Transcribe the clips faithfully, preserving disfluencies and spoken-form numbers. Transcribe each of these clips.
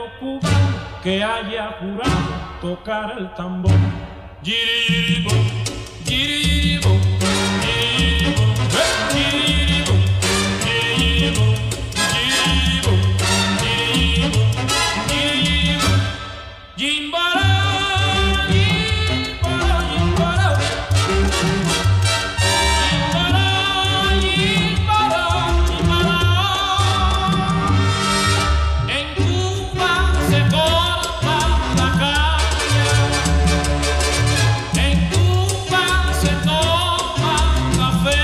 cubano que haya jurado tocar el tambor. Yiriribo, yiriribo, yiriribo, eh, yiriribo, yiriribo, yiriribo, yiriribo, yiriribo, yimbara, yimbara, yimbara, yimbara, yimbara, yimbara. En Cuba se corta la caña, en Cuba se toma café,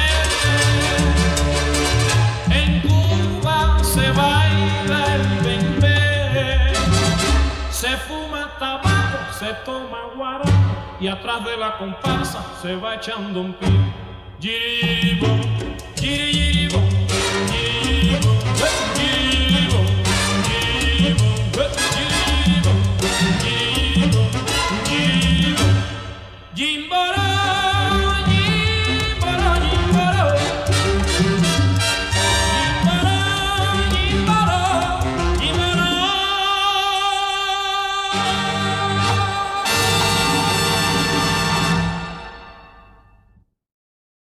en Cuba se baila el bembé, se fuma tabaco, se toma guarapo y atrás de la comparsa se va echando un pie. Yiribo, yiribo.